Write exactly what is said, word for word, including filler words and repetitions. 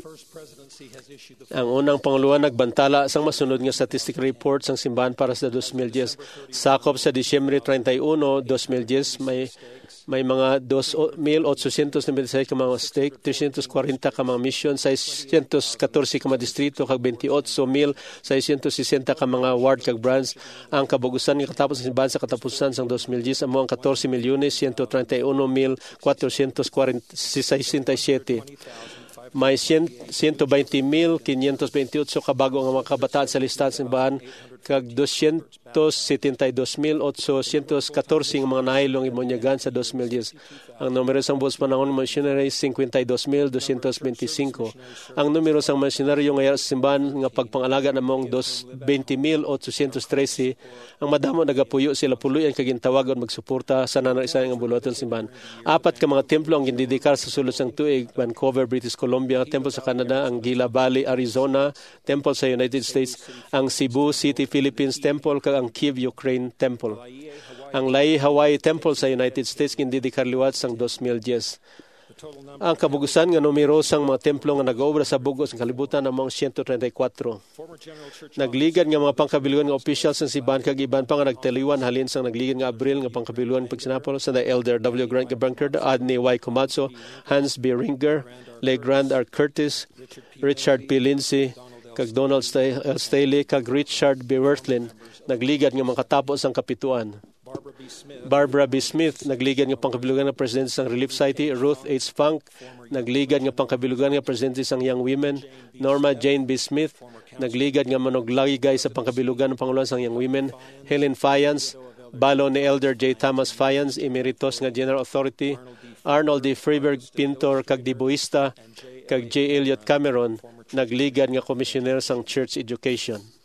Ang unang Panguluan nagbantala sang masunod nga statistical report sang simbahan para sa twenty ten. Sakop sa Disyembre thirty-one, twenty ten, may may mga two thousand eight hundred ninety-six ka mga stake, three hundred forty ka mga mission, six hundred fourteen ka mga distrito, kag twenty-eight thousand six hundred sixty ka mga ward kag branch. Ang kabugusan nga katapos sa simbahan sa katapusan sang twenty ten amo ang fourteen milyones one hundred thirty-one mil four hundred sixty-seven. May one hundred twenty mil five hundred twenty-eight kabago nga mga kabataan sa listahan sa simbahan kag two hundred seventy-two mil eight hundred fourteen nga mga nahilong imonyagan sa twenty ten. Ang numero sang buos panahon missionaries fifty-two mil two hundred twenty-five. Ang numero sang misyonaryo nga sa simbahan nga pagpangalaga namong twenty mil eight hundred thirteen. Ang madamo nagapuyo sila puloy ang kagintawagon magsuporta sa nanay-isa nga buluhaton simbahan. Apat ka mga templo ang gindedikar sa sulod sang tuig: Vancouver, British Columbia, temple sa Canada, ang Gila Valley, Arizona, temple sa United States, ang Cebu City, Philippines temple, kag ang Kiev, Ukraine temple. Ang Laie, Hawaii temple sa United States gindedikar liwat sang twenty ten. Ang kabugusan nga numero sang mga templo nga nag-obra sa bugos ng kalibutan namang one hundred thirty-four. Nagligan nga mga pangkabilugan nga officials sa simbahan kag iban pa nga nagtaliwan halin sang nagligan nga Abril nga pangkabilugan pagsinapol sa the Elder W. Grant Bunker, Adney Y. Comazo, Hans B. Ringer, Legrand R. Curtis, Richard P. Lindsay, kag Donald L. Staley, kag Richard B. Werthlin. Nagligan nga mga katapos ang kapituan. Barbara B. Smith, nagligan nga pangkabilugan nga presidente sang Relief Society. Ruth H. Funk, nagligan nga pangkabilugan nga presidente sang Young Women. Norma Jane B. Smith, nagligan nga manoglaygay sa pangkabilugan ng Panguluan sang Young Women. Helen Fayance, balo ni Elder J. Thomas Fayance, Emeritus nga General Authority. Arnold D. Freeberg, pintor kag dibuista, kag J. Elliot Cameron, nagligan nga commissioner sang Church Education.